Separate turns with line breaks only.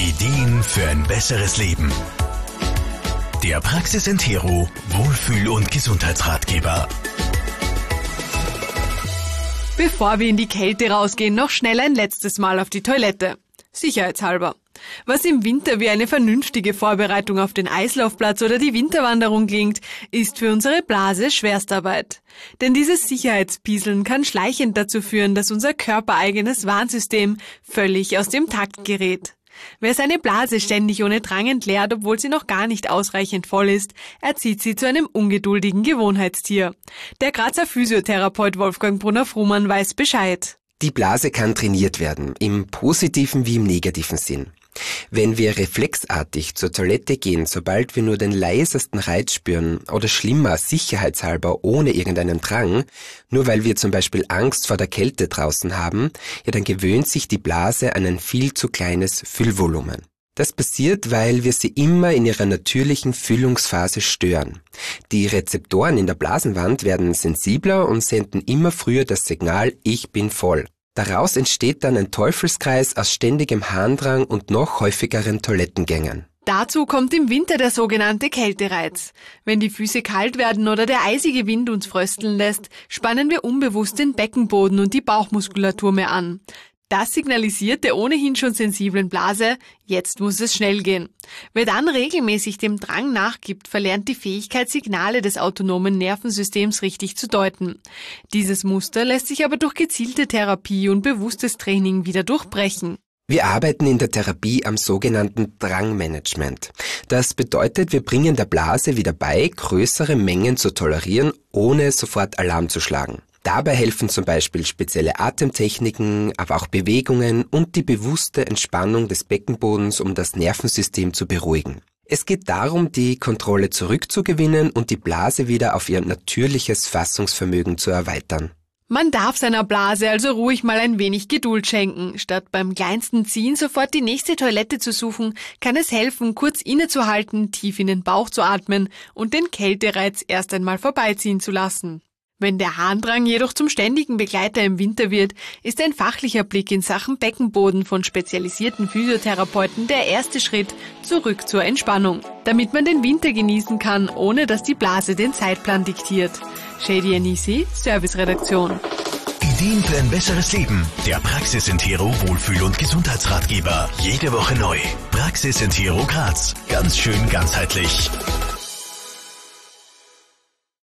Ideen für ein besseres Leben. Der Praxis Entero Wohlfühl- und Gesundheitsratgeber.
Bevor wir in die Kälte rausgehen, noch schnell ein letztes Mal auf die Toilette. Sicherheitshalber. Was im Winter wie eine vernünftige Vorbereitung auf den Eislaufplatz oder die Winterwanderung klingt, ist für unsere Blase Schwerstarbeit. Denn dieses Sicherheitspieseln kann schleichend dazu führen, dass unser körpereigenes Warnsystem völlig aus dem Takt gerät. Wer seine Blase ständig ohne Drang entleert, obwohl sie noch gar nicht ausreichend voll ist, erzieht sie zu einem ungeduldigen Gewohnheitstier. Der Grazer Physiotherapeut Wolfgang Brunner-Frumann weiß Bescheid.
Die Blase kann trainiert werden, im positiven wie im negativen Sinn. Wenn wir reflexartig zur Toilette gehen, sobald wir nur den leisesten Reiz spüren oder schlimmer, sicherheitshalber ohne irgendeinen Drang, nur weil wir zum Beispiel Angst vor der Kälte draußen haben, ja, dann gewöhnt sich die Blase an ein viel zu kleines Füllvolumen. Das passiert, weil wir sie immer in ihrer natürlichen Füllungsphase stören. Die Rezeptoren in der Blasenwand werden sensibler und senden immer früher das Signal, ich bin voll. Daraus entsteht dann ein Teufelskreis aus ständigem Harndrang und noch häufigeren Toilettengängen.
Dazu kommt im Winter der sogenannte Kältereiz. Wenn die Füße kalt werden oder der eisige Wind uns frösteln lässt, spannen wir unbewusst den Beckenboden und die Bauchmuskulatur mehr an. Das signalisiert der ohnehin schon sensiblen Blase, jetzt muss es schnell gehen. Wer dann regelmäßig dem Drang nachgibt, verlernt die Fähigkeit, Signale des autonomen Nervensystems richtig zu deuten. Dieses Muster lässt sich aber durch gezielte Therapie und bewusstes Training wieder durchbrechen.
Wir arbeiten in der Therapie am sogenannten Drangmanagement. Das bedeutet, wir bringen der Blase wieder bei, größere Mengen zu tolerieren, ohne sofort Alarm zu schlagen. Dabei helfen zum Beispiel spezielle Atemtechniken, aber auch Bewegungen und die bewusste Entspannung des Beckenbodens, um das Nervensystem zu beruhigen. Es geht darum, die Kontrolle zurückzugewinnen und die Blase wieder auf ihr natürliches Fassungsvermögen zu erweitern.
Man darf seiner Blase also ruhig mal ein wenig Geduld schenken. Statt beim kleinsten Ziehen sofort die nächste Toilette zu suchen, kann es helfen, kurz innezuhalten, tief in den Bauch zu atmen und den Kältereiz erst einmal vorbeiziehen zu lassen. Wenn der Harndrang jedoch zum ständigen Begleiter im Winter wird, ist ein fachlicher Blick in Sachen Beckenboden von spezialisierten Physiotherapeuten der erste Schritt zurück zur Entspannung, damit man den Winter genießen kann, ohne dass die Blase den Zeitplan diktiert. Shady Anisi, Serviceredaktion.
Ideen für ein besseres Leben. Der Praxis Entero Wohlfühl- und Gesundheitsratgeber. Jede Woche neu. Praxis Entero Graz. Ganz schön ganzheitlich.